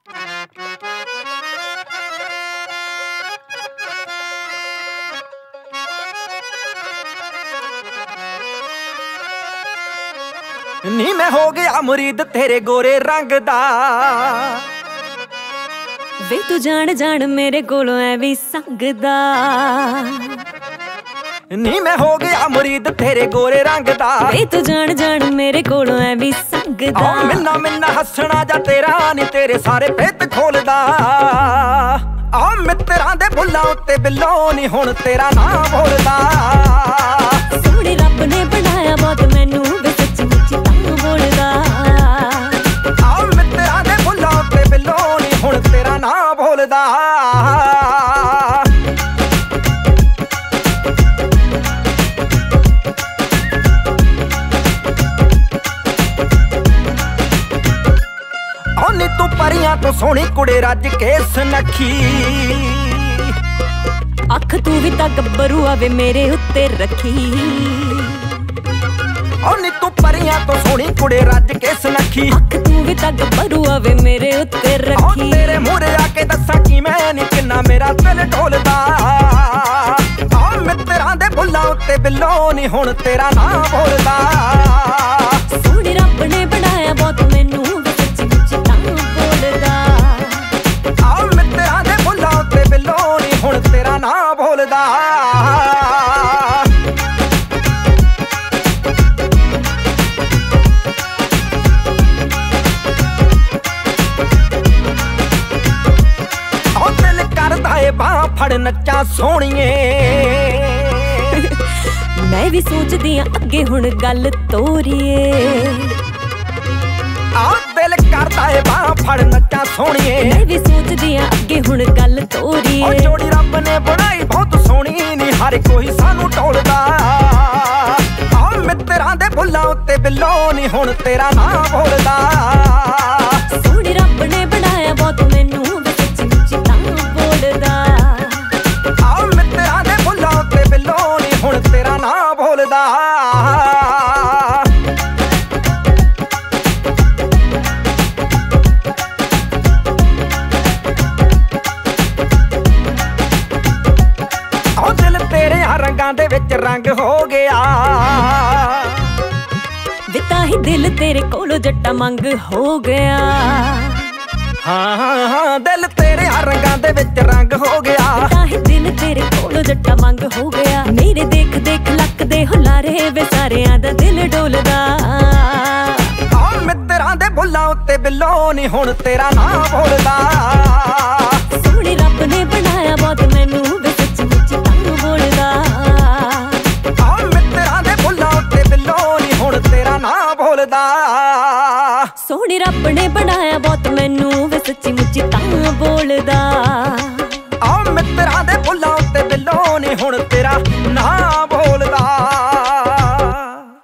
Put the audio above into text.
ਨੀ मैं हो गया मुरीद तेरे गोरे रंग दा वे तू जान जान मेरे कोलों ऐ भी संगदा नी मैं हो गया मुरीद तेरे गोरे रंग दा वे तू जान जान मेरे कोलों ऐ भी संगदा मिन्ना मिन्ना हसना जा तेरा नी तेरे सारे पेत खोलदा आ मित्तरां दे बुल्लां उत्ते बिल्लो नी हुण तेरा नाम बोलदा सोहणे रब ने बनाया बहुत मैनू वे सच्ची मुच्ची तां बोलदा आ मित्तरां दे बुल्लां उत्ते बिल्लो नी हुण तेरा नाम बोलदा नी तू परियां तो सोहनी कुड़े रज के सनखी अख तू भी तां गब्बरू आवे मेरे उत्ते रखी नी तू परियां तो सोहनी कुड़े रज के सनखी अख तू भी तां गब्बरू आवे मेरे उत्ते रखी तेरे मूहरे आके दस्सां कि मैं नी किन्ना मेरा दिल ढोलदा मित्तरां दे बुल्लां उत्ते बिल्लो नी हुण तेरा नाम बोलदा सोहणे रब ने बनाया बहुत मैनू मित्तरां दे बुल्लां उत्ते बिल्लो नी हुण तेरा नाम बोलदा दिल करदा ए बां फड़ नच्चा सोहणीए मैं भी सोचदी हां अगे हुण गल तोरीए दिल करदा ए बां फड़ नच्चा सोहणीए मैं भी सोचदी हां अगे हुण गल तोरीए जोड़ी रब ने बनाई बहुत सोहणी नी हर कोई सानू टोलदा मित्तरां दे बुल्लां उत्ते बिल्लो नी हुण तेरा नाम बोलदा सोहणे रब ने बनाया बहुत मैनू वे सच्ची मुच्ची तां बोलदा मित्तरां दे बुल्लां उत्ते बिल्लो नी हुण तेरा नाम बोलदा रंगां दे विच रंग हो गया वे ताही दिल तेरे कोलों जट्टा मंग हो गया हाँ दिल तेरे रंगां दे विच रंग हो गया ताही दिल तेरे कोलों जट्टा मंग हो गया मेरे देख देख लक दे हुलारे वे सारेयां दा दिल डोलदा मित्तरां दे बुल्लां उत्ते बिल्लो नी हुण तेरा नाम बोलदा सोहणे रब ने बनाया बहुत मैनू वे सच्ची मुच्ची तां बोलदा मित्तरां दे बुल्लां उत्ते बिल्लो नी हुण तेरा नाम बोलदा सोहणे रब ने बनाया बहुत मैनू वे सच्ची मुच्ची तां बोलदा।